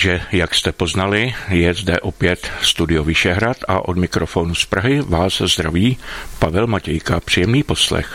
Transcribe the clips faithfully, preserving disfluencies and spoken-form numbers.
Takže, jak jste poznali, je zde opět Studio Vyšehrad a od mikrofonu z Prahy vás zdraví Pavel Matějka. Příjemný poslech.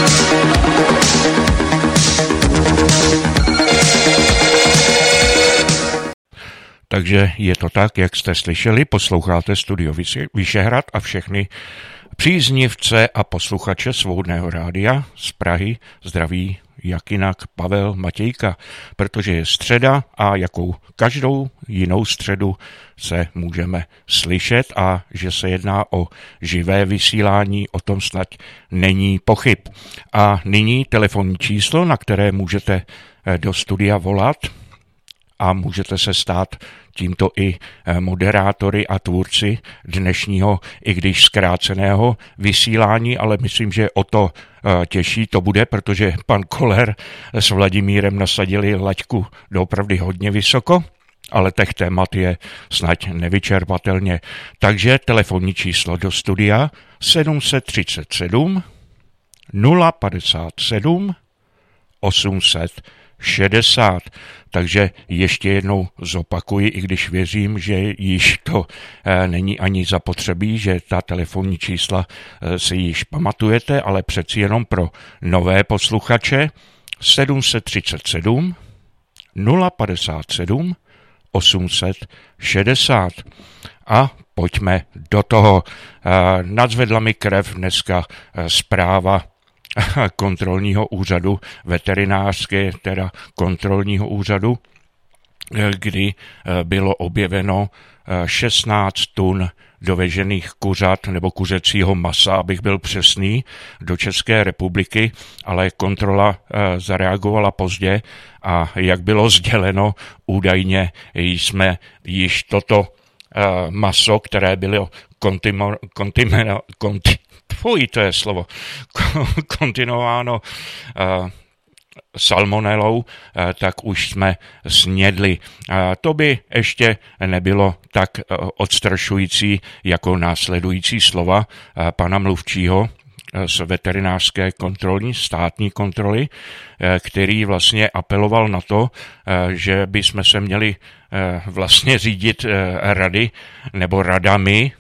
Takže je to tak, jak jste slyšeli, posloucháte Studio Vyšehrad a všechny příznivce a posluchače Svobodného rádia z Prahy zdraví jak jinak Pavel Matějka, protože je středa a jakou každou jinou středu se můžeme slyšet a že se jedná o živé vysílání, o tom snad není pochyb. A nyní telefonní číslo, na které můžete do studia volat a můžete se stát tímto i moderátory a tvůrci dnešního, i když zkráceného vysílání, ale myslím, že o to těžší to bude, protože pan Koller s Vladimírem nasadili laťku doopravdy hodně vysoko, ale těch témat je snad nevyčerpatelně. Takže telefonní číslo do studia sedm set třicet sedm nula padesát sedm osm set šedesát. Takže ještě jednou zopakuji, i když věřím, že již to e, není ani zapotřebí, že ta telefonní čísla e, si již pamatujete, ale přeci jenom pro nové posluchače sedm set třicet sedm nula padesát sedm osm set šedesát. A pojďme do toho. E, nadzvedla mi krev dneska e, zpráva kontrolního úřadu veterinářské, teda kontrolního úřadu, kdy bylo objeveno šestnáct tun dovežených kuřat nebo kuřecího masa, abych byl přesný, do České republiky, ale kontrola zareagovala pozdě a jak bylo sděleno, údajně jsme již toto maso, které bylo kontimo, kontimo, konti, Fuj, to je slovo, kontinuováno uh, salmonelou, uh, tak už jsme snědli. Uh, to by ještě nebylo tak uh, odstrašující jako následující slova uh, pana mluvčího uh, z veterinářské kontrolní, státní kontroly, uh, který vlastně apeloval na to, uh, že bychom se měli uh, vlastně řídit uh, rady nebo radami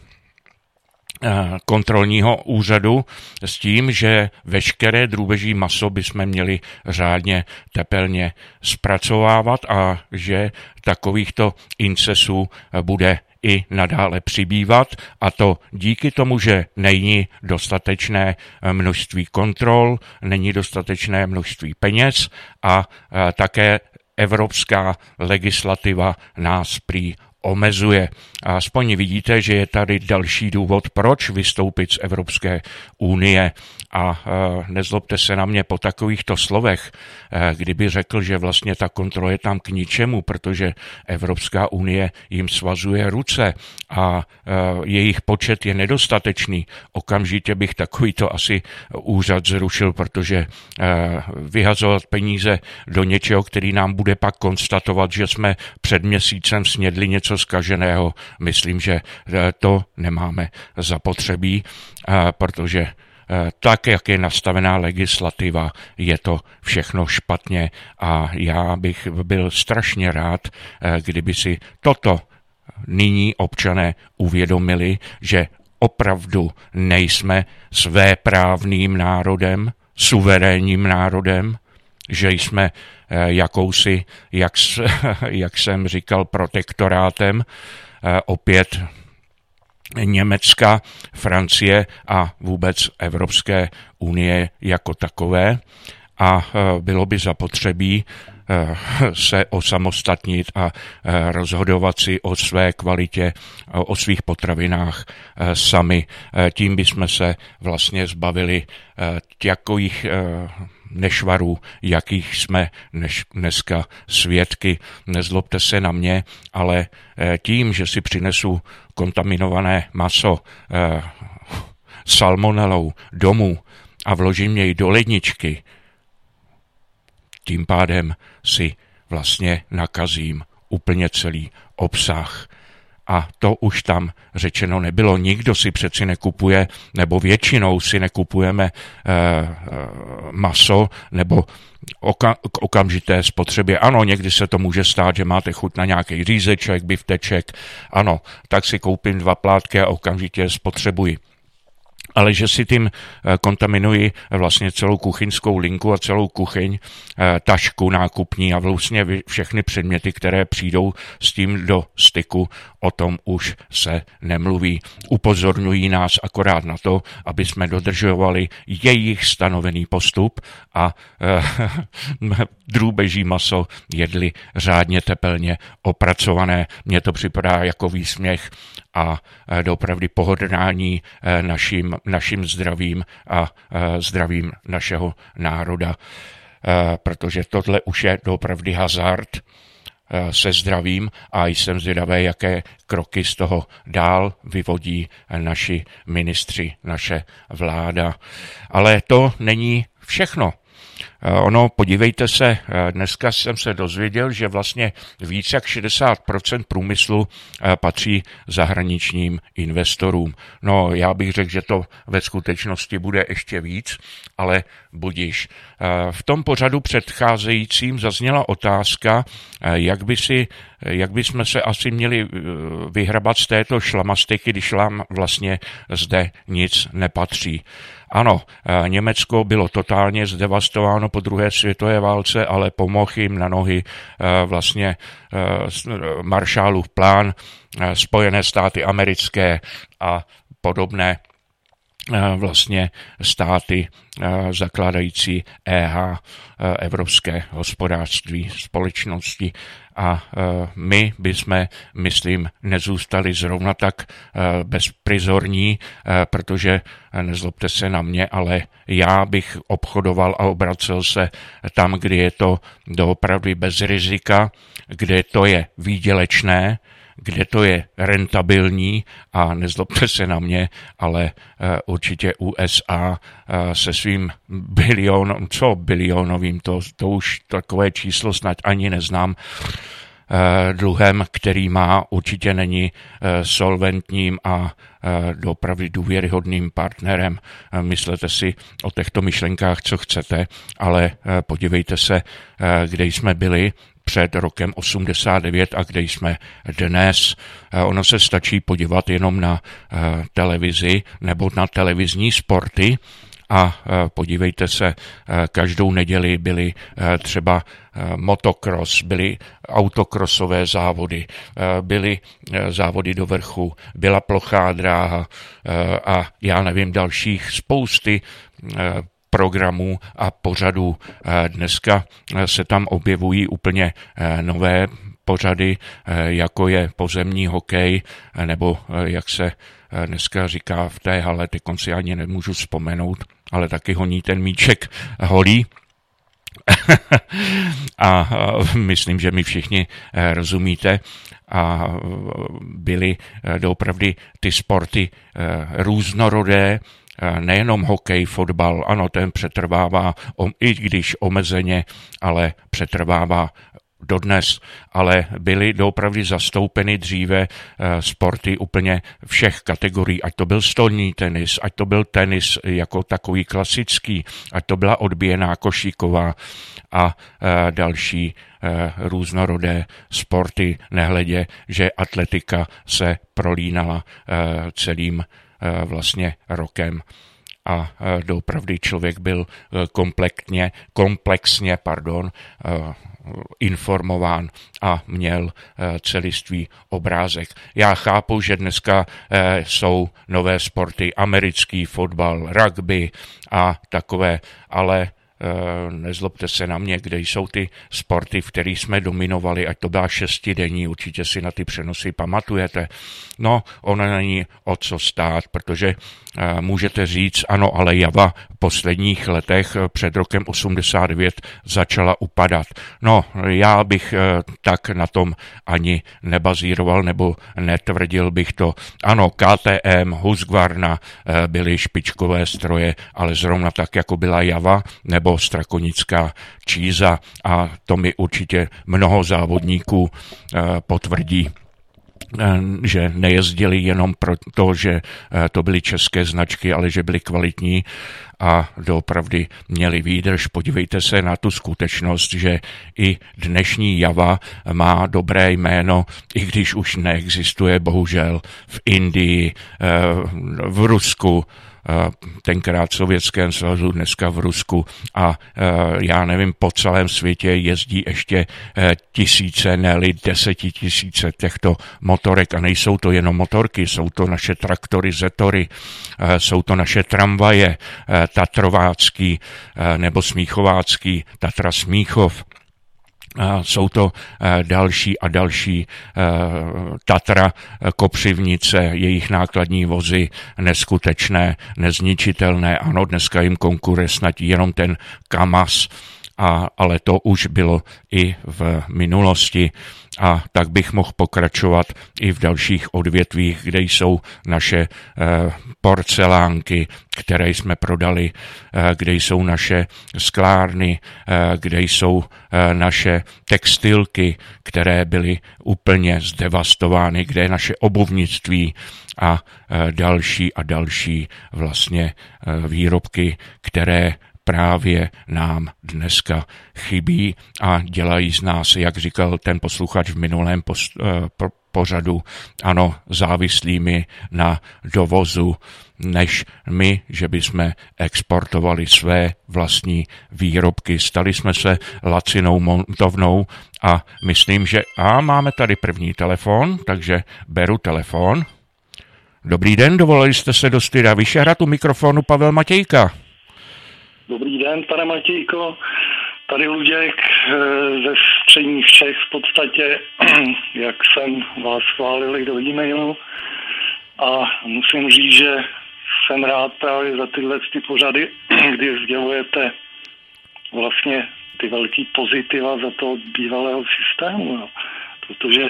kontrolního úřadu s tím, že veškeré drůbeží maso bychom měli řádně tepelně zpracovávat a že takovýchto incesů bude i nadále přibývat, a to díky tomu, že není dostatečné množství kontrol, není dostatečné množství peněz a také evropská legislativa nás prý omezuje. A aspoň vidíte, že je tady další důvod, proč vystoupit z Evropské unie. A e, nezlobte se na mě po takovýchto slovech, e, kdyby řekl, že vlastně ta kontrola je tam k ničemu, protože Evropská unie jim svazuje ruce a e, jejich počet je nedostatečný. Okamžitě bych takovýto asi úřad zrušil, protože e, vyhazovat peníze do něčeho, který nám bude pak konstatovat, že jsme před měsícem snědli něco zkaženého, myslím, že to nemáme zapotřebí, protože tak, jak je nastavená legislativa, je to všechno špatně a já bych byl strašně rád, kdyby si toto nyní občané uvědomili, že opravdu nejsme svéprávným národem, suverénním národem, že jsme jakousi, jak, jak jsem říkal, protektorátem opět Německa, Francie a vůbec Evropské unie jako takové. A bylo by zapotřebí se osamostatnit a rozhodovat si o své kvalitě, o svých potravinách sami. Tím bychom se vlastně zbavili takových nešvarů, jakých jsme dneska svědky. Nezlobte se na mě, ale tím, že si přinesu kontaminované maso salmonelou domů a vložím jej do ledničky, tím pádem si vlastně nakazím úplně celý obsah. A to už tam řečeno nebylo. Nikdo si přeci nekupuje, nebo většinou si nekupujeme eh, maso nebo oka- k okamžité spotřebě. Ano, někdy se to může stát, že máte chuť na nějaký řízeček, bifteček. Ano, tak si koupím dva plátky a okamžitě spotřebuji. Ale že si tím kontaminuji vlastně celou kuchyňskou linku a celou kuchyň, tašku nákupní a vlastně všechny předměty, které přijdou s tím do styku, o tom už se nemluví. Upozorňují nás akorát na to, aby jsme dodržovali jejich stanovený postup a drůbeží maso jedli řádně tepelně opracované. Mně to připadá jako výsměch a doopravdy pohodlání naším, naším zdravím a zdravím našeho národa, protože tohle už je doopravdy hazard se zdravím a jsem zvědavý, jaké kroky z toho dál vyvodí naši ministři, naše vláda. Ale to není všechno. Ono, podívejte se, dneska jsem se dozvěděl, že vlastně víc jak šedesát procent průmyslu patří zahraničním investorům. No, já bych řekl, že to ve skutečnosti bude ještě víc, ale budiž. V tom pořadu předcházejícím zazněla otázka, jak by si, jak by jsme se asi měli vyhrabat z této šlamastiky, když vám vlastně zde nic nepatří. Ano, Německo bylo totálně zdevastováno po druhé světové válce, ale pomohl jim na nohy vlastně Marshallův plán, Spojené státy americké a podobné vlastně státy zakládající E H, Evropské hospodářství společnosti. A my bychom, myslím, nezůstali zrovna tak bezprizorní, protože, nezlobte se na mě, ale já bych obchodoval a obracel se tam, kde je to doopravdy bez rizika, kde to je výdělečné, kde to je rentabilní a nezlobte se na mě, ale určitě U S A se svým bilion, co bilionovým, to, to už takové číslo snad ani neznám, dluhem, který má, určitě není solventním a doopravdy důvěryhodným partnerem. Myslete si o těchto myšlenkách, co chcete, ale podívejte se, kde jsme byli před rokem osmdesát devět a kde jsme dnes. Ono se stačí podívat jenom na televizi nebo na televizní sporty a podívejte se, každou neděli byly třeba motocross, byly autokrosové závody, byly závody do vrchu, byla plochá dráha a já nevím, dalších spousty programů a pořadů. Dneska se tam objevují úplně nové pořady, jako je pozemní hokej, nebo jak se dneska říká v té hale, teď si ani nemůžu vzpomenout, ale taky honí ten míček holí. A myslím, že mi všichni rozumíte. A byly doopravdy ty sporty různorodé, nejenom hokej, fotbal, ano, ten přetrvává, i když omezeně, ale přetrvává dodnes, ale byly doopravdy zastoupeny dříve sporty úplně všech kategorií, ať to byl stolní tenis, ať to byl tenis jako takový klasický, ať to byla odbíjená košíková a další různorodé sporty, nehledě, že atletika se prolínala celým vlastně rokem a doopravdy člověk byl komplexně, komplexně pardon, informován a měl celistvý obrázek. Já chápu, že dneska jsou nové sporty, americký fotbal, rugby a takové, ale nezlobte se na mě, kde jsou ty sporty, v kterých jsme dominovali, ať to byla šestidenní, určitě si na ty přenosy pamatujete. No, ono není o co stát, protože můžete říct, ano, ale Java v posledních letech před rokem osmdesát devět začala upadat. No, já bych tak na tom ani nebazíroval, nebo netvrdil bych to. Ano, K T M, Husqvarna byly špičkové stroje, ale zrovna tak, jako byla Java, nebo strakonická číza a to mi určitě mnoho závodníků potvrdí. že nejezdili jenom proto, že to byly české značky, ale že byly kvalitní a doopravdy měli výdrž. Podívejte se na tu skutečnost, že i dnešní Java má dobré jméno, i když už neexistuje bohužel v Indii, v Rusku, tenkrát v Sovětském svazu, dneska v Rusku a já nevím, po celém světě jezdí ještě tisíce, ne-li desetitisíce těchto motorek a nejsou to jenom motorky, jsou to naše traktory, zetory, jsou to naše tramvaje, tatrovácký nebo smíchovácký, Tatra Smíchov. Jsou to další a další Tatra Kopřivnice, jejich nákladní vozy neskutečné, nezničitelné. Ano, dneska jim konkuruje snad jenom ten Kamaz, a, ale to už bylo i v minulosti. A tak bych mohl pokračovat i v dalších odvětvích, kde jsou naše eh, porcelánky, které jsme prodali, eh, kde jsou naše sklárny, eh, kde jsou eh, naše textilky, které byly úplně zdevastovány, kde je naše obuvnictví a eh, další a další vlastně eh, výrobky, které právě nám dneska chybí a dělají z nás, jak říkal ten posluchač v minulém post, po, pořadu, ano, závislými na dovozu, než my, že bychom exportovali své vlastní výrobky. Stali jsme se lacinou montovnou a myslím, že a máme tady první telefon, takže beru telefon. Dobrý den, dovolili jste se do studia Vyšehrad, u mikrofonu Pavel Matějka. Dobrý den, pane Matějko, tady Luděk ze středních Čech v podstatě, jak jsem vás chválil do e-mailu a musím říct, že jsem rád právě za tyhle ty pořady, kdy sdělujete vlastně ty velký pozitiva za toho bývalého systému, no. Protože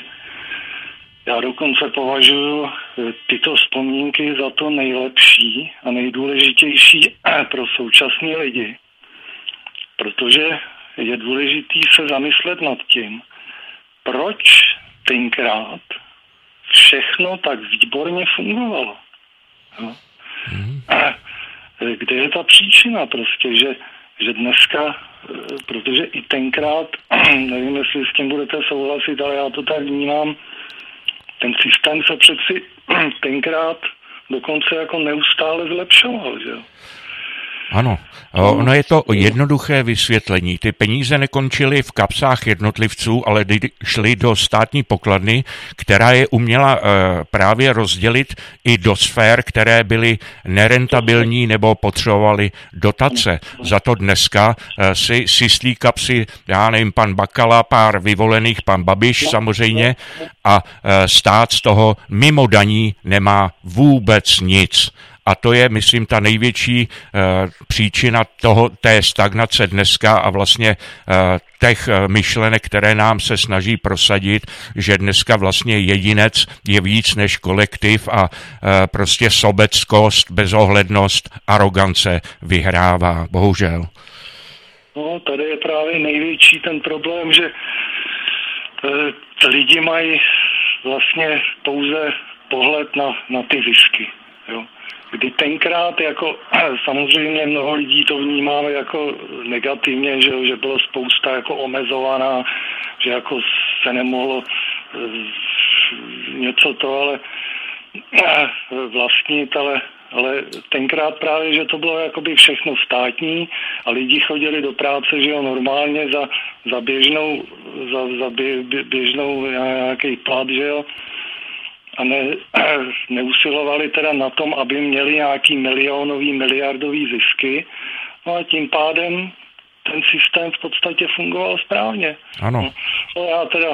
já dokonce považuji tyto vzpomínky za to nejlepší a nejdůležitější pro současné lidi. Protože je důležitý se zamyslet nad tím, proč tenkrát všechno tak výborně fungovalo. No. A kde je ta příčina prostě, že, že dneska, protože i tenkrát, nevím, jestli s tím budete souhlasit, ale já to tak vnímám, ten systém se přeci tenkrát dokonce jako neustále zlepšoval, že jo? Ano, ono je to jednoduché vysvětlení. Ty peníze nekončily v kapsách jednotlivců, ale šly do státní pokladny, která je uměla právě rozdělit i do sfér, které byly nerentabilní nebo potřebovaly dotace. Za to dneska si syslí kapsy, já nevím, pan Bakala, pár vyvolených, pan Babiš samozřejmě, a stát z toho mimo daní nemá vůbec nic. A to je, myslím, ta největší uh, příčina toho, té stagnace dneska a vlastně uh, těch uh, myšlenek, které nám se snaží prosadit, že dneska vlastně jedinec je víc než kolektiv a uh, prostě sobeckost, bezohlednost, arogance vyhrává, bohužel. No, tady je právě největší ten problém, že uh, lidi mají vlastně pouze pohled na, na ty zisky, jo. Kdy tenkrát jako samozřejmě mnoho lidí to vnímáme jako negativně, že, že bylo spousta jako omezovaná, že jako se nemohlo něco to, ale vlastnit, ale, ale tenkrát právě, že to bylo jakoby všechno státní a lidi chodili do práce, že jo, normálně za, za běžnou, za, za bě, běžnou nějaký plat, že jo, a ne, neusilovali teda na tom, aby měli nějaký milionový, miliardový zisky. No a tím pádem ten systém v podstatě fungoval správně. Ano. No já teda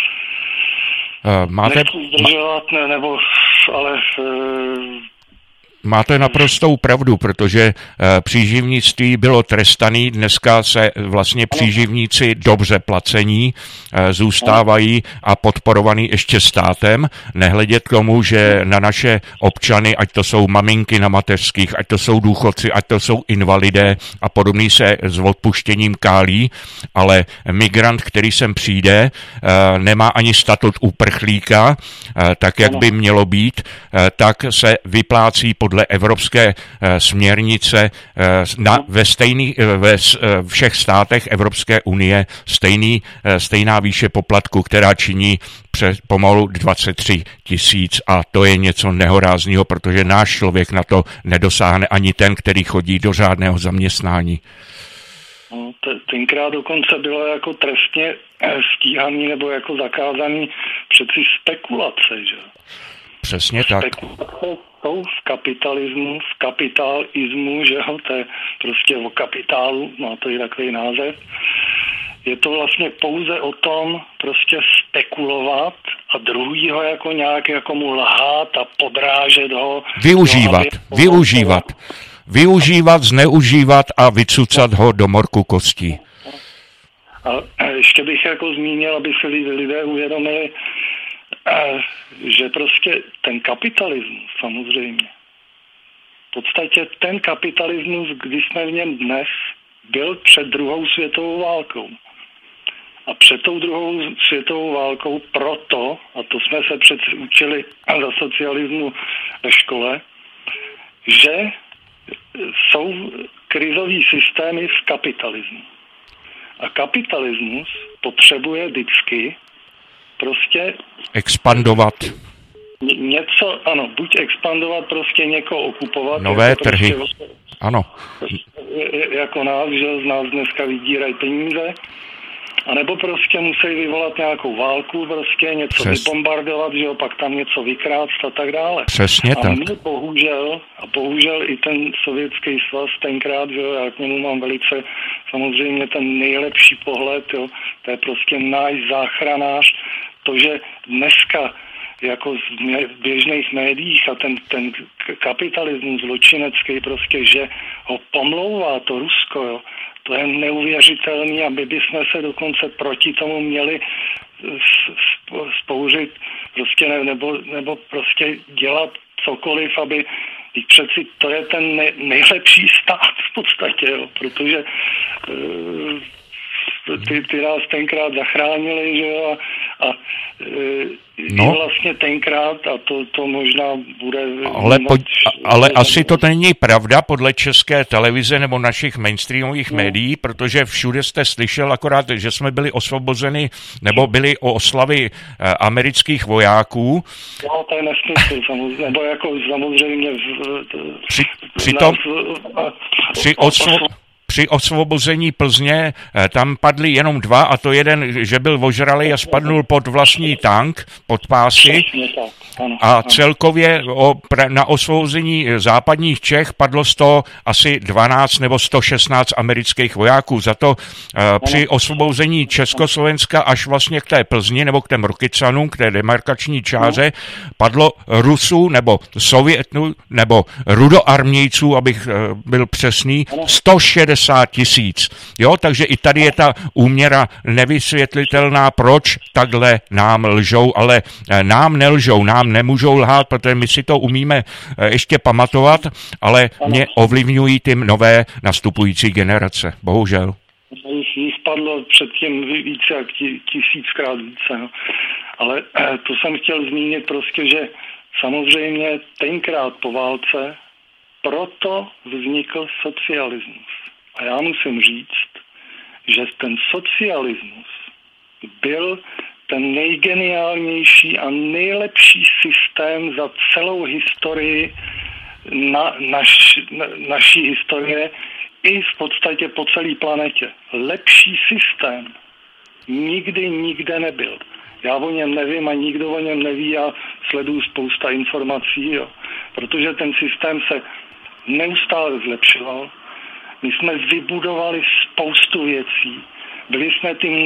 uh, máte... nechci zdržovat, ne, nebo, ale uh, Máte naprostou pravdu, protože příživnictví bylo trestaný, dneska se vlastně příživníci dobře placení zůstávají a podporovaný ještě státem, nehledět k tomu, že na naše občany, ať to jsou maminky na mateřských, ať to jsou důchodci, ať to jsou invalidé a podobný, se s odpuštěním kálí, ale migrant, který sem přijde, nemá ani statut uprchlíka, tak jak by mělo být, tak se vyplácí podle evropské směrnice na, ve, stejný, ve všech státech Evropské unie stejný, stejná výše poplatku, která činí přes pomalu dvacet tři tisíc a to je něco nehorázného, protože náš člověk na to nedosáhne ani ten, který chodí do řádného zaměstnání. No, tenkrát dokonce bylo jako trestně stíhaný nebo jako zakázaný přeci spekulace, že? Přesně tak. Spekulace jsou v kapitalismu, v kapitalismu, že jo, to je prostě o kapitálu, má to i takový název. Je to vlastně pouze o tom prostě spekulovat a druhýho jako nějak jako mu lhát a podrážet ho. Využívat, no, využívat. Využívat, zneužívat a vycucat ho do morku kostí. A ještě bych jako zmínil, aby si lidé uvědomili, že prostě ten kapitalismus samozřejmě, v podstatě ten kapitalismus, když jsme v něm dnes, byl před druhou světovou válkou. A před tou druhou světovou válkou proto, a to jsme se přece učili za socialismu ve škole, že jsou krizový systémy v kapitalismu. A kapitalismus potřebuje vždycky prostě expandovat. Něco, ano, buď expandovat, prostě někoho okupovat. Nové jako trhy, prostě, ano. Jako nás, že z nás dneska vydírají peníze. A nebo prostě musí vyvolat nějakou válku, prostě něco Přes... vybombardovat, že jo, pak tam něco vykrást a tak dále. Přesně a tak. my bohužel, a bohužel i ten sovětský svaz tenkrát, že jo, já k němu mám velice samozřejmě ten nejlepší pohled, jo, to je prostě náš záchranář. To, že dneska jako v běžných médiích a ten, ten kapitalismus zločinecký prostě, že ho pomlouvá to Rusko, jo, to je neuvěřitelný a my bychom se dokonce proti tomu měli spouřit prostě ne, nebo, nebo prostě dělat cokoliv, aby přeci to je ten nej, nejlepší stát v podstatě, jo, protože uh, ty, ty nás tenkrát zachránili, že jo, a, a no. vlastně tenkrát, a to, to možná bude... Ale, po, ale asi to není pravda podle České televize nebo našich mainstreamových no. médií, protože všude jste slyšel akorát, že jsme byli osvobozeni, nebo byli o oslavy eh, amerických vojáků. No, to je nesmysl, samozřejmě, nebo jako samozřejmě... Při, při tom... Při osvo... Při osvobození Plzně tam padli jenom dva a to jeden, že byl ožralý a spadnul pod vlastní tank, pod pásy a celkově na osvobození západních Čech padlo z toho asi dvanáct nebo sto šestnáct amerických vojáků. Za to při osvobození Československa až vlastně k té Plzni nebo k těm Rokycanům, k té demarkační čáře, padlo Rusů nebo Sovětů nebo rudoarmějců, abych byl přesný, sto šedesát tisíc. Jo, takže i tady je ta úměra nevysvětlitelná, proč takhle nám lžou, ale nám nelžou, nám nemůžou lhát, protože my si to umíme ještě pamatovat, ale mě ovlivňují ty nové nastupující generace. Bohužel. Jich padlo předtím více jak tisíckrát více. No. Ale to jsem chtěl zmínit prostě, že samozřejmě tenkrát po válce proto vznikl socialismus. A já musím říct, že ten socialismus byl ten nejgeniálnější a nejlepší systém za celou historii na, naš, na, naší historie i v podstatě po celé planetě. Lepší systém nikdy nikde nebyl. Já o něm nevím a nikdo o něm neví a sleduju spousta informací, jo. Protože ten systém se neustále zlepšoval. My jsme vybudovali spoustu věcí. Byli jsme tím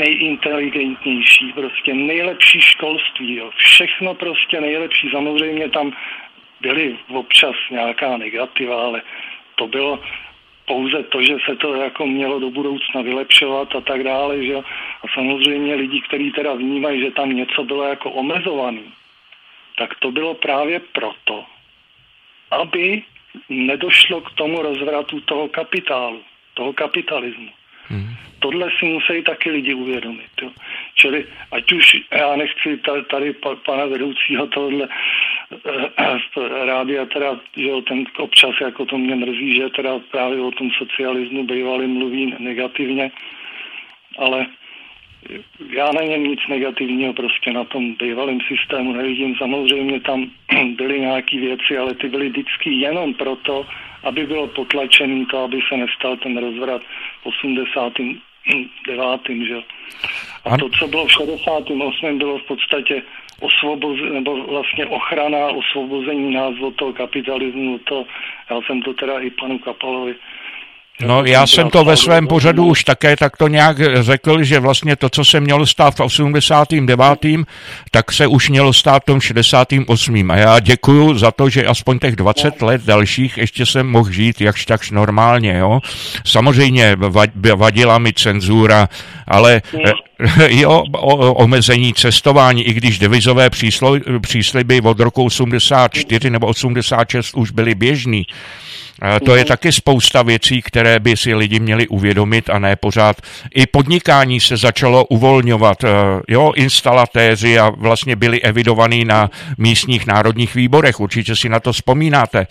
nejinteligentnější, prostě nejlepší školství, jo. Všechno prostě nejlepší. Samozřejmě tam byly občas nějaká negativa, ale to bylo pouze to, že se to jako mělo do budoucna vylepšovat a tak dále, že? A samozřejmě lidi, kteří teda vnímají, že tam něco bylo jako omezovaný, tak to bylo právě proto, aby nedošlo k tomu rozvratu toho kapitálu, toho kapitalismu. Hmm. Tohle si musí taky lidi uvědomit. Jo. Čili ať už, já nechci tady pana vedoucího tohle eh, rádia, teda, že ten občas jako to mě mrzí, že teda právě o tom socialismu bývali mluví negativně, ale já na něm nic negativního prostě na tom bývalém systému nevidím. Samozřejmě tam byly nějaké věci, ale ty byly vždycky jenom proto, aby bylo potlačený to, aby se nestal ten rozvrat v osmdesátém devátém Že? A to, co bylo v šedesátém osmém bylo v podstatě osvoboze, nebo vlastně ochrana, osvobození nás od toho kapitalismu. To, já jsem to teda i panu Kapalovi No, já jsem to ve svém pořadu už také takto nějak řekl, že vlastně to, co se mělo stát v osmdesátém devátém tak se už mělo stát v tom šedesátém osmém A já děkuju za to, že aspoň těch dvacet let dalších ještě jsem mohl žít jakž takž normálně, jo. Samozřejmě vadila mi cenzura, ale jo, omezení cestování, i když devizové přísliby od roku osmdesát čtyři nebo osmdesát šest už byly běžný. To je taky spousta věcí, které by si lidi měli uvědomit a ne pořád. I podnikání se začalo uvolňovat. Jo, instalatéři a vlastně byli evidovaní na místních národních výborech. Určitě si na to vzpomínáte.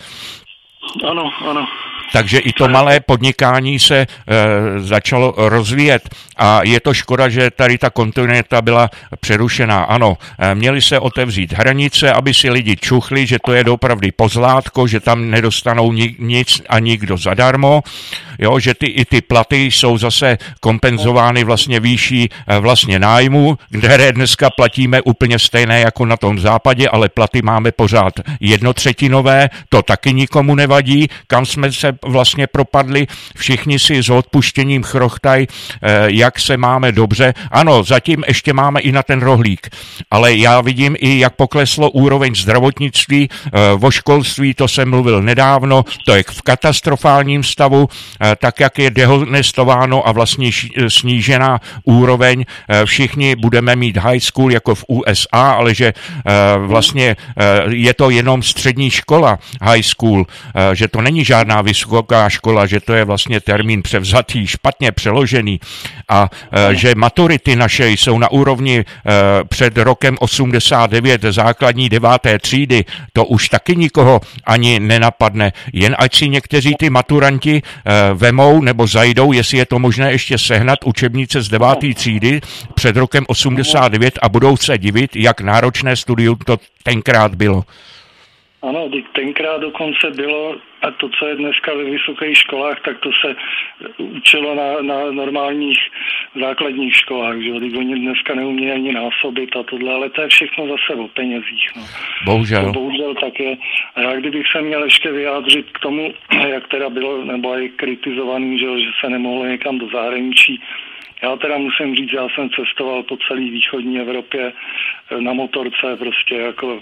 Ano, ano. Takže i to malé podnikání se e, začalo rozvíjet a je to škoda, že tady ta kontinuita byla přerušená. Ano, e, měly se otevřít hranice, aby si lidi čuchli, že to je doopravdy pozlátko, že tam nedostanou ni, nic a nikdo zadarmo, jo, že ty, i ty platy jsou zase kompenzovány vlastně výší e, vlastně nájmu, které dneska platíme úplně stejné jako na tom západě, ale platy máme pořád jednotřetinové, to taky nikomu nevadí, kam jsme se vlastně propadli, všichni si s odpuštěním chrochtaj, jak se máme dobře. Ano, zatím ještě máme i na ten rohlík, ale já vidím i, jak pokleslo úroveň zdravotnictví, o školství, to jsem mluvil nedávno, to je v katastrofálním stavu, tak jak je dehonestováno a vlastně snížená úroveň, všichni budeme mít high school jako v U S A, ale že vlastně je to jenom střední škola high school, že to není žádná vysoká škola, že to je vlastně termín převzatý, špatně přeložený a e, že maturity naše jsou na úrovni e, před rokem osmdesát devět základní deváté třídy, to už taky nikoho ani nenapadne. Jen ať si někteří ty maturanti e, vemou nebo zajdou, jestli je to možné ještě sehnat učebnice z deváté třídy před rokem osmdesát devět a budou se divit, jak náročné studium to tenkrát bylo. Ano, tenkrát dokonce bylo, a to, co je dneska ve vysokých školách, tak to se učilo na, na normálních základních školách, že oni dneska neumějí ani násobit a tohle, ale to je všechno zase o penězích. No. Bohužel. To bohužel tak je. A já kdybych se měl ještě vyjádřit k tomu, jak teda bylo, nebo i kritizovaný, že, že se nemohlo někam do zahraničí. Já teda musím říct, já jsem cestoval po celé východní Evropě na motorce, prostě jako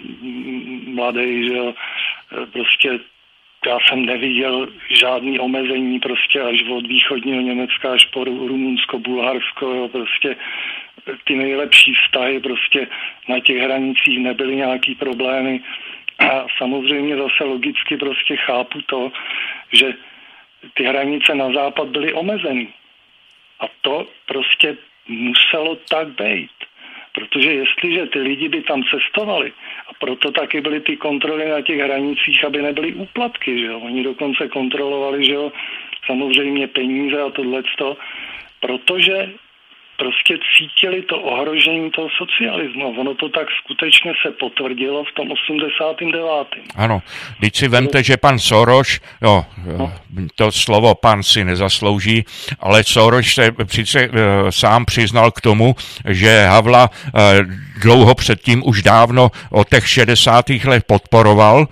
mladý, že jo, prostě já jsem neviděl žádný omezení prostě až od východního Německa až po Rumunsko, Bulharsko, jo, prostě ty nejlepší vztahy prostě na těch hranicích nebyly nějaký problémy a samozřejmě zase logicky prostě chápu to, že ty hranice na západ byly omezeny. A to prostě muselo tak být. Protože jestliže ty lidi by tam cestovali, a proto taky byly ty kontroly na těch hranicích, aby nebyly úplatky, že jo. Oni dokonce kontrolovali, že jo, samozřejmě peníze a tohleto, protože prostě cítili to ohrožení toho socialismu. Ono to tak skutečně se potvrdilo v tom osmdesátém devátém Ano, když si vemte, že pan Soros, no, no. to slovo pan si nezaslouží, ale Soros se přece uh, sám přiznal k tomu, že Havla uh, dlouho předtím už dávno od těch šedesátých let podporoval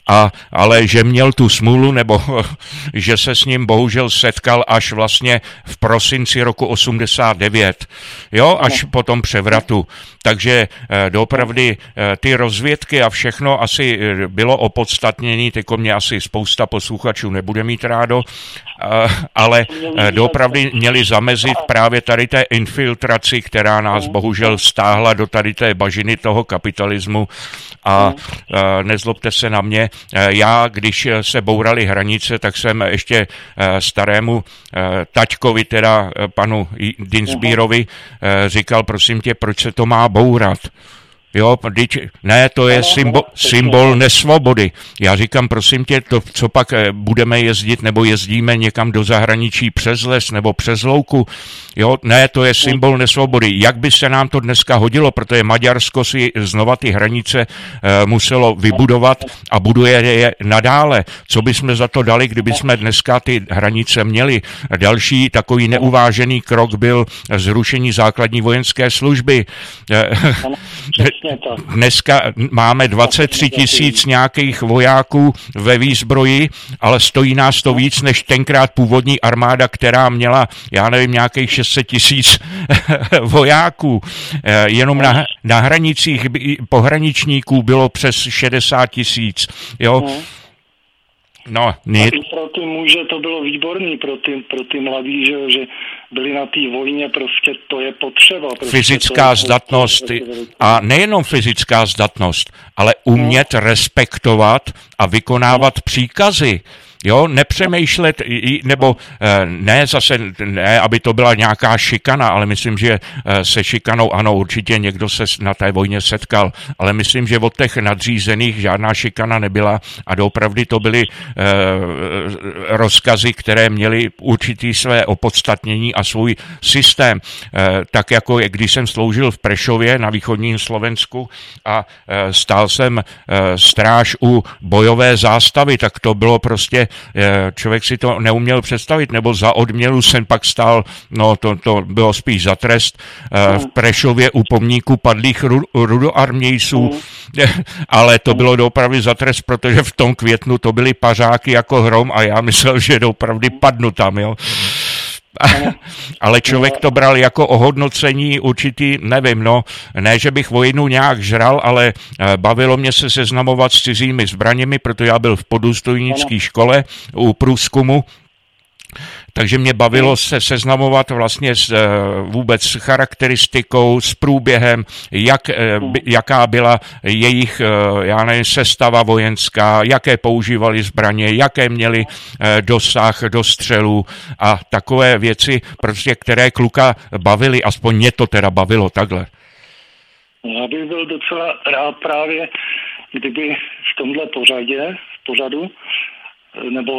a, ale že měl tu smůlu, nebo že se s ním bohužel setkal až vlastně v prosinci roku osmdesát devět, jo, až po tom převratu. Takže doopravdy ty rozvědky a všechno asi bylo opodstatnění, teďko mě asi spousta posluchačů nebude mít rádo, ale doopravdy měli zamezit právě tady té infiltraci, která nás bohužel stáhla do tady té bažiny toho kapitalismu a nezlobte se na mě, já, když se bouraly hranice, tak jsem ještě starému taťkovi, teda panu Dinsbírovi, říkal, prosím tě, proč se to má bourat? Jo, ne, to je symbol, symbol nesvobody. Já říkám, prosím tě, to, co pak budeme jezdit, nebo jezdíme někam do zahraničí přes les nebo přes louku, jo, ne, to je symbol nesvobody. Jak by se nám to dneska hodilo, protože Maďarsko si znova ty hranice e, muselo vybudovat a buduje je nadále. Co bychom za to dali, kdyby jsme dneska ty hranice měli? Další takový neuvážený krok byl zrušení základní vojenské služby. Dneska máme dvacet tři tisíc nějakých vojáků ve výzbroji, ale stojí nás to víc než tenkrát původní armáda, která měla, já nevím, nějakých šest set tisíc vojáků. Jenom na, na hranicích pohraničníků bylo přes šedesát tisíc. Jo? No, ne... pro ty muže to bylo výborný, pro ty, pro ty mladí, že, že byli na té vojně, prostě to je potřeba. Prostě fyzická je zdatnost a nejenom fyzická zdatnost, ale umět no. respektovat a vykonávat no. příkazy. Jo, nepřemýšlet, nebo ne zase, ne, aby to byla nějaká šikana, ale myslím, že se šikanou, ano, určitě někdo se na té vojně setkal, ale myslím, že od těch nadřízených žádná šikana nebyla a doopravdy to byly eh, rozkazy, které měly určitý své opodstatnění a svůj systém. Eh, tak jako když jsem sloužil v Prešově na východním Slovensku a eh, stál jsem eh, stráž u bojové zástavy, tak to bylo prostě člověk si to neuměl představit, nebo za odměnu jsem pak stál, no to, to bylo spíš za trest, v Prešově u pomníku padlých rudoarmějců, ale to bylo doopravdy za trest, protože v tom květnu to byly pařáky jako hrom a já myslel, že doopravdy padnu tam, jo. Ale člověk to bral jako ohodnocení určitý, nevím, no, ne, že bych vojnu nějak žral, ale bavilo mě se seznamovat s cizími zbraněmi, protože já byl v podůstojnické škole u průzkumu, takže mě bavilo se seznamovat vlastně s vůbec s charakteristikou, s průběhem, jak, jaká byla jejich, já nevím, sestava vojenská, jaké používali zbraně, jaké měli dosah do střelů a takové věci, prostě, které kluka bavily, aspoň mě to teda bavilo takhle. Já bych byl docela rád právě, kdyby v tomhle pořadě, v pořadu, nebo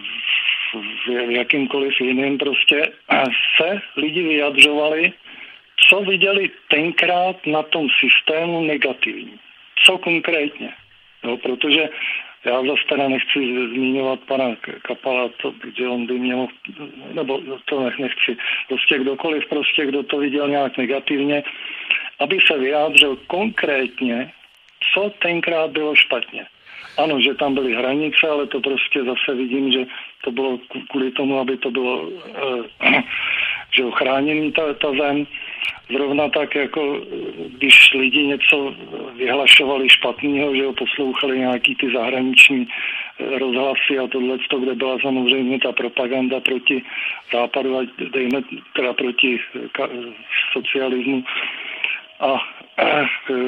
v jakýmkoliv jiným prostě se lidi vyjadřovali, co viděli tenkrát na tom systému negativní. Co konkrétně. No, protože já zase teda nechci zmiňovat pana Kapala, to, že on by měl, nebo to nechci, prostě kdokoliv, prostě kdo to viděl nějak negativně, aby se vyjádřil konkrétně, co tenkrát bylo špatně. Ano, že tam byly hranice, ale to prostě zase vidím, že to bylo kvůli tomu, aby to bylo eh, že ochráněný ta, ta zem. Zrovna tak, jako když lidi něco vyhlašovali špatného, že ho poslouchali nějaký ty zahraniční rozhlasy a tohleto, kde byla samozřejmě ta propaganda proti západu a dejme teda proti socialismu. A eh,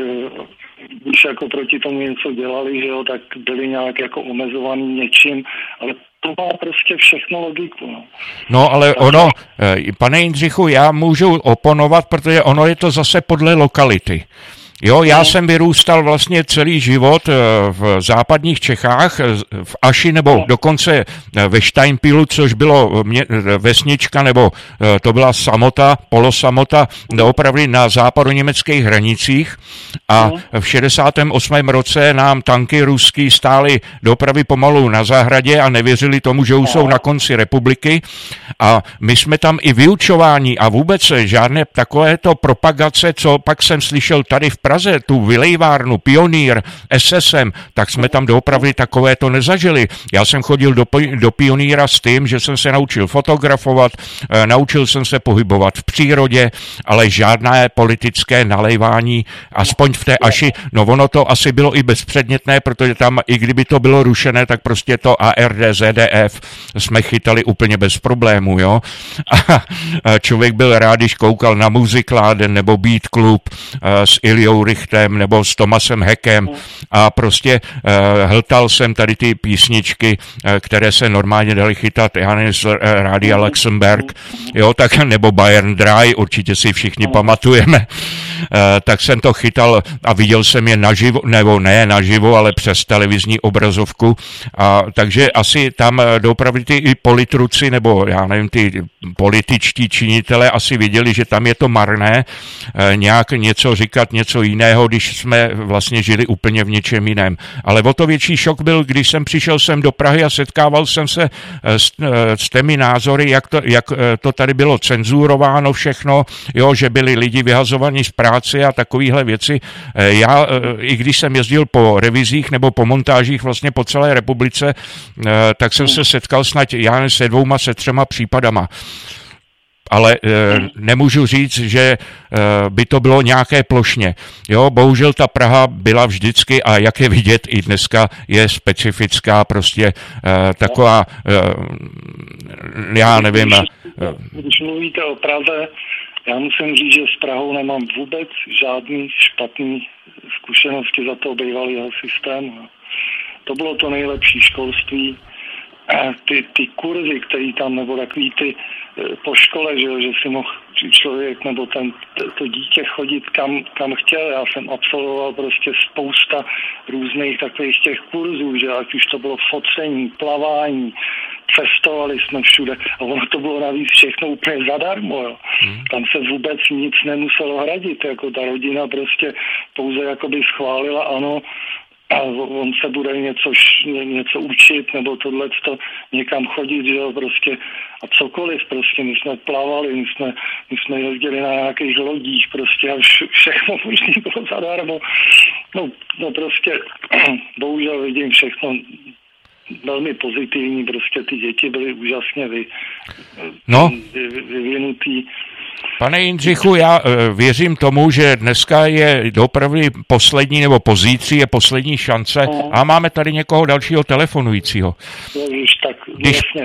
když jako proti tomu něco dělali, že jo, tak byli nějak jako omezovaný něčím, ale to má prostě všechno logiku. No, no ale ono, pane Jindřichu, já můžu oponovat, protože ono je to zase podle lokality. Jo, já jsem vyrůstal vlastně celý život v západních Čechách, v Aši nebo dokonce ve Steinpilu, což bylo vesnička, nebo to byla samota, polosamota, opravdu na západoněmeckých hranicích a v šedesátém osmém roce nám tanky ruský stály dopravy pomalu na zahradě a nevěřili tomu, že už jsou na konci republiky a my jsme tam i vyučování a vůbec žádné takovéto propagace, co pak jsem slyšel tady v Praze, Praze, tu vylejvárnu, Pionýr, S S M, tak jsme tam doopravdy takové to nezažili. Já jsem chodil do, do Pionýra s tím, že jsem se naučil fotografovat, naučil jsem se pohybovat v přírodě, ale žádné politické nalejvání, aspoň v té Aši, no ono to asi bylo i bezpředmětné, protože tam, i kdyby to bylo rušené, tak prostě to A R D, Z D F jsme chytali úplně bez problémů, jo. A člověk byl rád, když koukal na Muzikláden nebo Beat Club s Iljou Richtem nebo s Tomasem Hekem a prostě hltal jsem tady ty písničky, které se normálně dali chytat, já nevím, z Rádia Luxemburg, jo, tak, nebo Bayern Dry, určitě si všichni pamatujeme, tak jsem to chytal a viděl jsem je naživo, nebo ne naživo, ale přes televizní obrazovku, a takže asi tam doopravdy ty i politruci, nebo já nevím, ty političtí činitelé asi viděli, že tam je to marné nějak něco říkat, něco jiného, když jsme vlastně žili úplně v něčem jiném. Ale o to větší šok byl, když jsem přišel sem do Prahy a setkával jsem se s, s těmi názory, jak to, jak to tady bylo cenzurováno všechno, jo, že byli lidi vyhazovaní z práce a takovéhle věci. Já, i když jsem jezdil po revizích nebo po montážích vlastně po celé republice, tak jsem se setkal snad já se dvouma, se třema případama. Ale e, nemůžu říct, že e, by to bylo nějaké plošně. Jo, bohužel ta Praha byla vždycky, a jak je vidět i dneska, je specifická, prostě e, taková, e, já nevím. Když, když mluvíte o Praze, já musím říct, že s Prahou nemám vůbec žádný špatný zkušenosti za toho bývalého systému. To bylo to nejlepší školství. Ty, ty kurzy, který tam, nebo takový ty po škole, že, že si mohl člověk nebo ten, to dítě chodit kam, kam chtěl. Já jsem absolvoval prostě spousta různých takových těch kurzů, že ať už to bylo focení, plavání, cestovali jsme všude a ono to bylo navíc všechno úplně zadarmo, jo. Hmm. Tam se vůbec nic nemuselo hradit, jako ta rodina prostě pouze jakoby schválila, ano, a on se bude něco, něco učit, nebo tohleto někam chodit, že jo, prostě a cokoliv, prostě my jsme plavali, my jsme, my jsme jezdili na nějakých lodích, prostě a vše, všechno možný bylo zadarmo. No, no prostě, bohužel vidím všechno velmi pozitivní, prostě ty děti byly úžasně vy, no. vy, vyvinutý. Pane Jindřichu, já věřím tomu, že dneska je opravdu poslední, nebo pozítří je poslední šance a máme tady někoho dalšího telefonujícího. Ježiš, tak Když... jasně.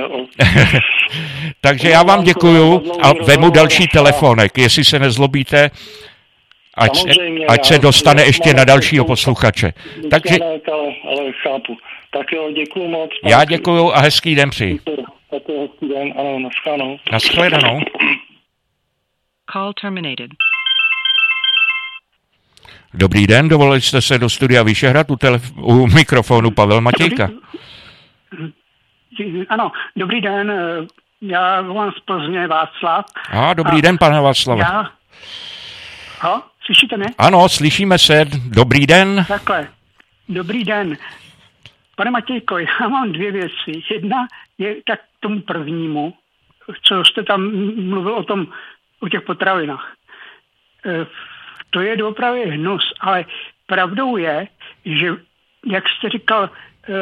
Takže já vám děkuju a vemu další telefonek, jestli se nezlobíte, ať, ať se dostane ještě na dalšího posluchače. Takže... Ale, ale chápu. Tak jo, děkuju moc. Já děkuju a hezký den přeji. Tak jo, hezký den, ano, naschledanou. Naschledanou. Call terminated. Dobrý den, dovolili jste se do studia Vyšehrad u, telef- u mikrofonu Pavel Matějka. Dobrý, ano, dobrý den, já vám z Plzně Václav. A, dobrý a den, pane Václave. Já... Ho, slyšíte, ne? Ano, slyšíme se, dobrý den. Takhle, dobrý den. Pane Matějko, já mám dvě věci. Jedna je tak k tomu prvnímu, co jste tam mluvil o tom, o těch potravinách. E, to je doopravdy hnus, ale pravdou je, že, jak jste říkal, e,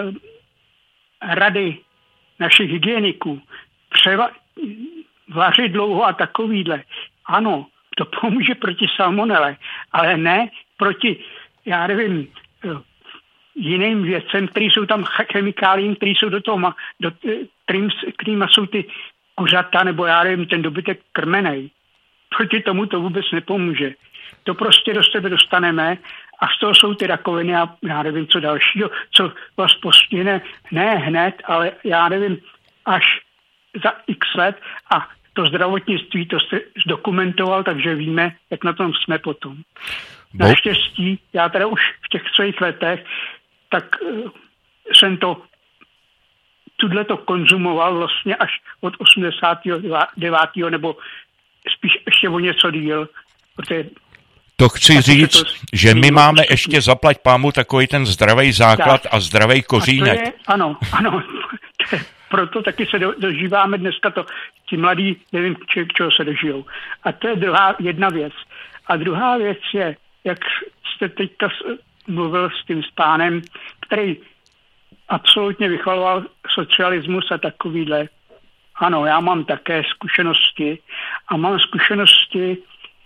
rady našich hygieniků, převa, vařit dlouho a takovýhle, ano, to pomůže proti salmonele, ale ne proti, já nevím, e, jiným věcem, které jsou tam chemikáliím, které jsou do toho, do, kterým, kterýma jsou ty kuřata, nebo já nevím, ten dobytek krmenej. Proti tomu to vůbec nepomůže. To prostě do sebe dostaneme a z toho jsou ty rakoviny a já nevím, co dalšího, co vás postihne, ne hned, ale já nevím, až za x let a to zdravotnictví, to jste zdokumentoval, takže víme, jak na tom jsme potom. Naštěstí, já teda už v těch svých letech, tak uh, jsem to tuhle to konzumoval vlastně až od osmdesátého devátého nebo spíš ještě o něco díl. Protože to chci říct, to že my máme postupný. Ještě zaplať pámu takový ten zdravý základ tak. A zdravý kořínek. A je, ano, ano. Proto taky se do, dožíváme dneska to, ti mladí, nevím, či, čeho se dožijou. A to je druhá jedna věc. A druhá věc je, jak jste teďka mluvil s tím pánem, který absolutně vychvaloval socialismus a takovýhle. Ano, já mám také zkušenosti a mám zkušenosti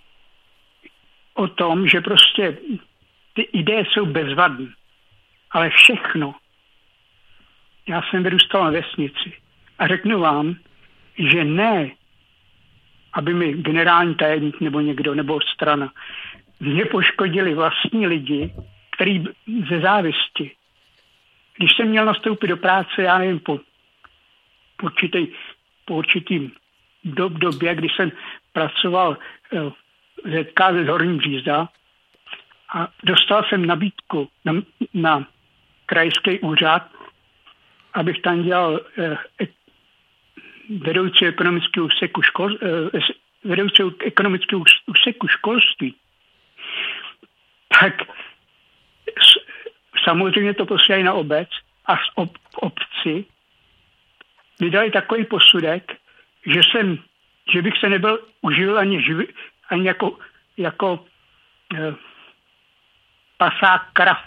o tom, že prostě ty ideje jsou bezvadné. Ale všechno. Já jsem vyrůstal na vesnici a řeknu vám, že ne, aby mi generální tajemník nebo někdo, nebo strana, mě poškodili vlastní lidi, který ze závisti. Když jsem měl nastoupit do práce, já nevím, po, po, určitý, po určitým dob, době, kdy jsem pracoval v Z K Z Horní Břízda a dostal jsem nabídku na, na krajský úřad, abych tam dělal eh, vedoucí ekonomického úseku škol, eh, vedoucí ekonomického úseku školství, tak s, samozřejmě to posílají na obec a z ob, obci mi dali takový posudek, že jsem, že bych se nebyl uživil ani, živi, ani jako, jako eh, pasák krav,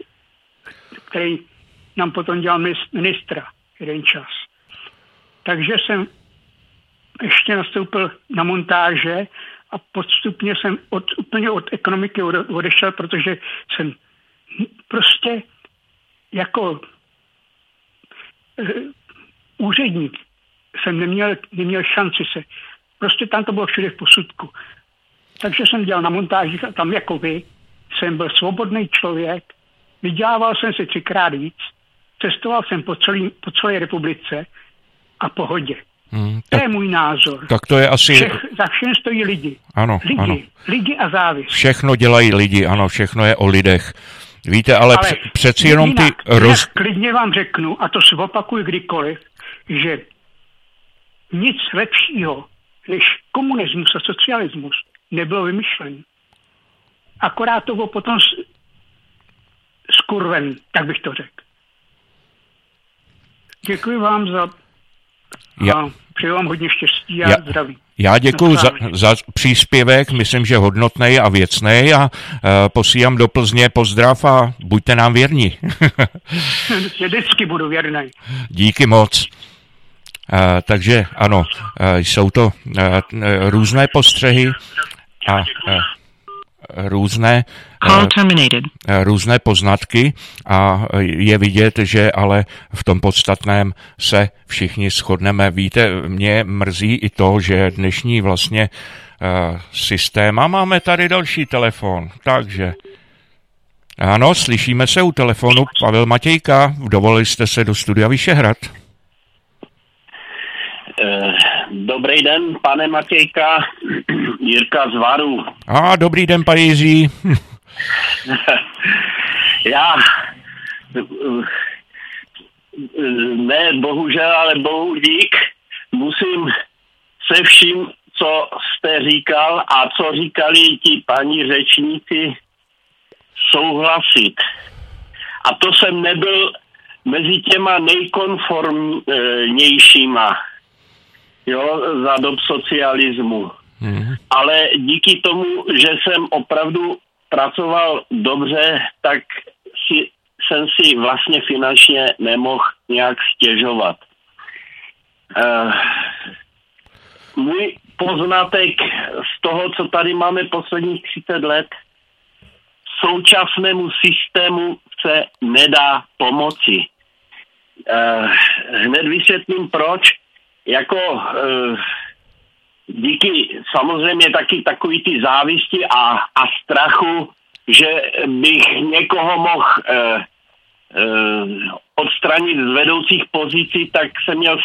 který nám potom dělal ministra jeden čas. Takže jsem ještě nastoupil na montáže a postupně jsem od, úplně od ekonomiky odešel, protože jsem prostě jako uh, úředník jsem neměl, neměl šanci se. Prostě tam to bylo všude v posudku. Takže jsem dělal na montážích a tam jako vy jsem byl svobodný člověk, vydělával jsem si třikrát víc, cestoval jsem po, celý, po celé republice a pohodě. Hmm, tak, to je můj názor. Tak to je asi... Všech, za všem stojí lidi. Ano, lidi, ano. Lidi a závis. Všechno dělají lidi, ano, všechno je o lidech. Víte, ale, ale přeci jenom ty... Roz... Klidně vám řeknu, a to si opakuju kdykoliv, že nic lepšího než komunismus a socialismus nebylo vymyšleno. Akorát to bylo potom skurven, tak bych to řekl. Děkuji vám za... Já, a přeju vám hodně štěstí a já, zdraví. Já děkuji za, za příspěvek, myslím, že hodnotnej a věcnej a uh, posílám do Plzně pozdrav a buďte nám věrní. Vždycky budu věrný. Díky moc. Uh, takže ano, uh, jsou to uh, různé postřehy a uh, různé, Call terminated. různé poznatky a je vidět, že ale v tom podstatném se všichni shodneme. Víte, mě mrzí i to, že dnešní vlastně uh, systém, a máme tady další telefon, takže ano, slyšíme se u telefonu. Pavel Matějka, dovolili jste se do studia Vyšehrad. Dobrý den, pane Matějka, Jirka z Varu. A dobrý den, pane Jiří. Já, ne bohužel, ale bohu dík, musím se vším, co jste říkal a co říkali ti paní řečníci, souhlasit. A to jsem nebyl mezi těma nejkonformnějšíma, jo, za dob socialismu. Hmm. Ale díky tomu, že jsem opravdu pracoval dobře, tak si, jsem si vlastně finančně nemohl nějak stěžovat. Uh, můj poznatek z toho, co tady máme posledních třicet let, současnému systému se nedá pomoci. Uh, hned vysvětlím proč. Jako uh, díky samozřejmě taky takový ty závisti a, a strachu, že bych někoho mohl uh, uh, odstranit z vedoucích pozicí, tak jsem měl uh,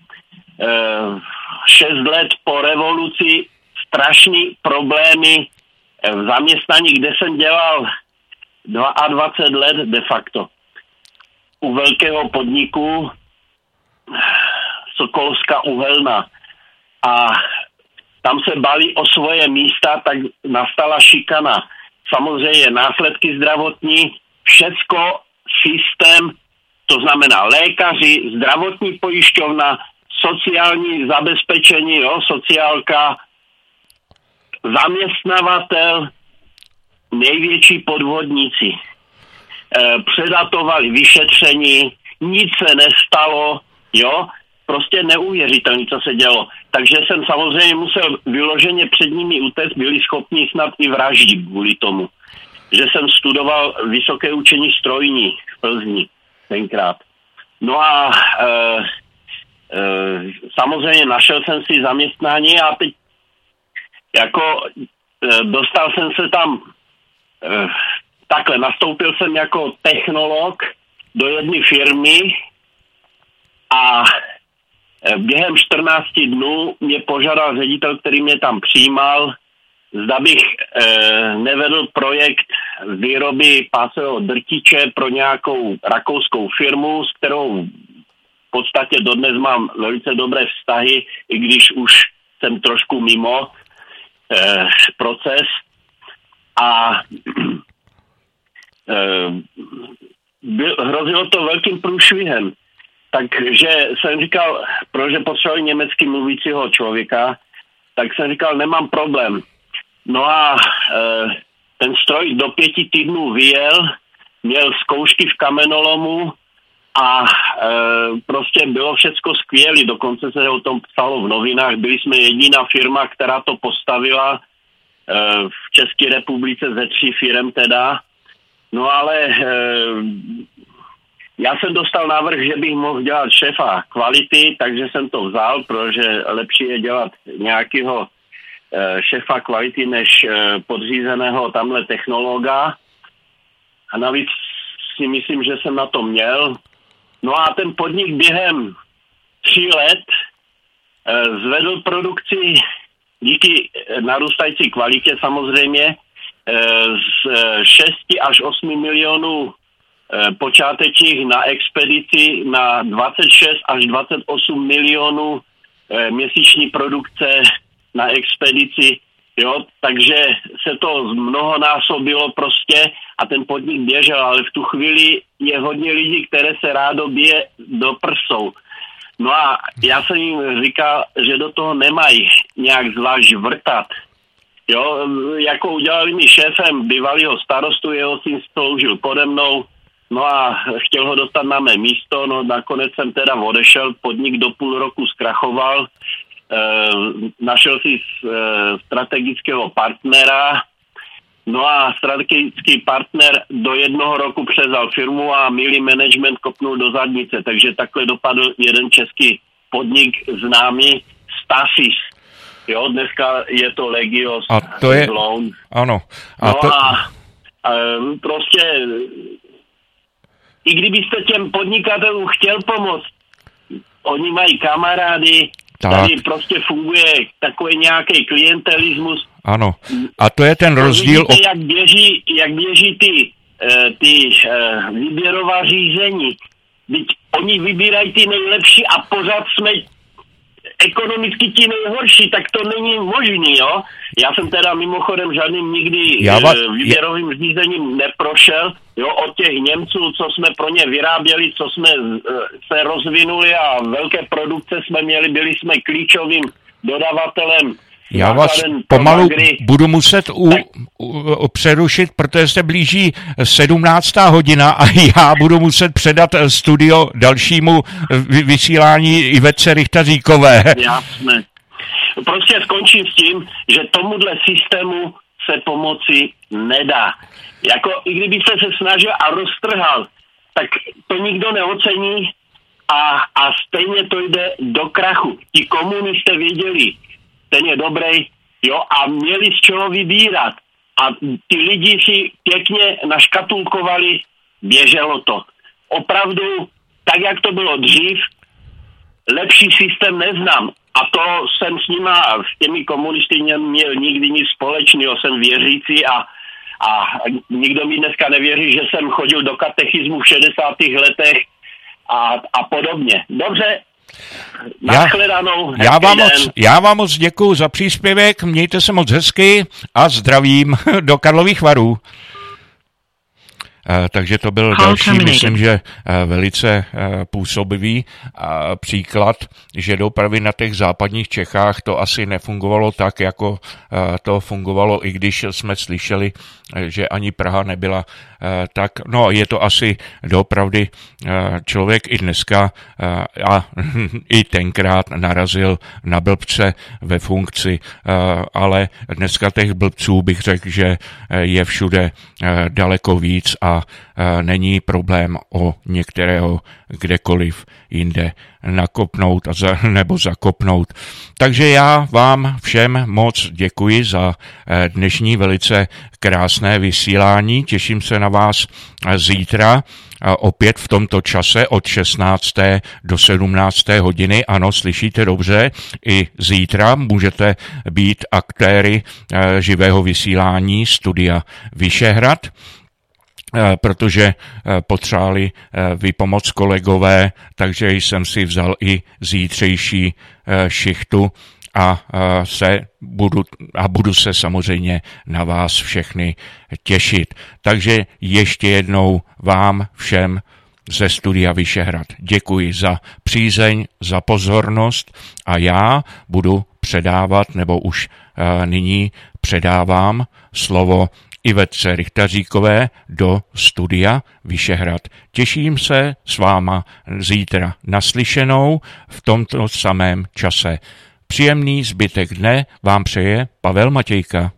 šest let po revoluci strašný problémy v zaměstnání, kde jsem dělal dvacet dva let de facto u velkého podniku Sokolská uhelná. A tam se bali o svoje místa, tak nastala šikana. Samozřejmě následky zdravotní, všecko, systém, to znamená lékaři, zdravotní pojišťovna, sociální zabezpečení, jo, sociálka, zaměstnavatel, největší podvodníci. E, předatovali vyšetření, nic se nestalo, jo, prostě neuvěřitelný, co se dělo. Takže jsem samozřejmě musel vyloženě před nimi utéct, byli schopni snad i vraždit kvůli tomu, že jsem studoval vysoké učení strojní v Plzni tenkrát. No a e, e, samozřejmě našel jsem si zaměstnání a teď jako e, dostal jsem se tam e, takhle, nastoupil jsem jako technolog do jedné firmy a během čtrnácti dnů mě požádal ředitel, který mě tam přijímal, zda bych e, nevedl projekt výroby pásového drtiče pro nějakou rakouskou firmu, s kterou v podstatě dodnes mám velice dobré vztahy, i když už jsem trošku mimo e, proces. A e, byl, hrozilo to velkým průšvihem. Takže jsem říkal, protože potřebovali německy mluvícího člověka, tak jsem říkal, nemám problém. No a e, ten stroj do pěti týdnů vyjel, měl zkoušky v kamenolomu a e, prostě bylo všecko skvělé, dokonce se o tom psalo v novinách, byli jsme jediná firma, která to postavila e, v České republice ze tří firem teda. No ale e, já jsem dostal návrh, že bych mohl dělat šéfa kvality, takže jsem to vzal, protože lepší je dělat nějakého e, šéfa kvality než e, podřízeného tamhle technologa. A navíc si myslím, že jsem na to měl. No a ten podnik během tří let e, zvedl produkci díky narůstající kvalitě samozřejmě e, z šesti až osmi milionů počátečích na expedici na dvacet šest až dvacet osm milionů e, měsíční produkce na expedici, jo, takže se to mnohonásobilo prostě a ten podnik běžel, ale v tu chvíli je hodně lidí, které se rádo bije do prsou. No a já jsem jim říkal, že do toho nemají nějak zvlášť vrtat. Jo, jako udělali mi šéfem bývalýho starostu, jeho syn sloužil pode mnou. No a chtěl ho dostat na mé místo, no nakonec jsem teda odešel, podnik do půl roku zkrachoval, e, našel si e, strategického partnera, no a strategický partner do jednoho roku převzal firmu a milý management kopnul do zadnice, takže takhle dopadl jeden český podnik známý Stasis. Jo, dneska je to Legios. A to je, Loan. ano. A no to... a, a prostě... I kdybyste těm podnikatelům chtěl pomoct, oni mají kamarády, tak. Tady prostě funguje takový nějaký klientelismus. Ano, a to je ten rozdíl... Vidíte, jak běží, jak běží ty, ty výběrová řízení. Teď oni vybírají ty nejlepší a pořád jsme ekonomicky ti nejhorší, tak to není možný, jo? Já jsem teda mimochodem žádným nikdy va... výběrovým řízením neprošel, jo, od těch Němců, co jsme pro ně vyráběli, co jsme se rozvinuli a velké produkce jsme měli, byli jsme klíčovým dodavatelem. Já vás pomalu budu muset u, u, přerušit, protože se blíží sedmnáctá hodina a já budu muset předat studio dalšímu vysílání Ivece Richtaříkové. Jasné. Prostě skončím s tím, že tomuhle systému se pomoci nedá. Jako i kdybyste se snažil a roztrhal, tak to nikdo neocení a, a stejně to jde do krachu. Ti komunisté věděli, ten je dobrý, jo, a měli z čeho vybírat. A ty lidi si pěkně naškatulkovali, běželo to. Opravdu, tak jak to bylo dřív, lepší systém neznám. A to jsem s nima, s těmi komunisty neměl nikdy nic společného, jsem věřící a, a nikdo mi dneska nevěří, že jsem chodil do katechismu v šedesátých letech a, a podobně. Dobře, Já, já, vám moc, já vám moc děkuju za příspěvek, mějte se moc hezky a zdravím do Karlových Varů. Takže to byl další, myslím, že velice působivý příklad, že dopravy na těch západních Čechách to asi nefungovalo tak, jako to fungovalo, i když jsme slyšeli, že ani Praha nebyla tak. No, je to asi doopravdy člověk i dneska a i tenkrát narazil na blbce ve funkci, ale dneska těch blbců bych řekl, že je všude daleko víc a není problém o některého kdekoliv jinde nakopnout a za, nebo zakopnout. Takže já vám všem moc děkuji za dnešní velice krásné vysílání. Těším se na vás zítra opět v tomto čase od šestnácté do sedmnácté hodiny. Ano, slyšíte dobře, i zítra můžete být aktéry živého vysílání Studia Vyšehrad, protože potřebovali vypomoc kolegové, takže jsem si vzal i zítřejší šichtu a se budu, a budu se samozřejmě na vás všechny těšit. Takže ještě jednou vám všem ze Studia Vyšehrad děkuji za přízeň, za pozornost a já budu předávat, nebo už nyní předávám slovo Ivetce Richtaříkové do Studia Vyšehrad. Těším se s váma zítra naslyšenou v tomto samém čase. Příjemný zbytek dne vám přeje Pavel Matějka.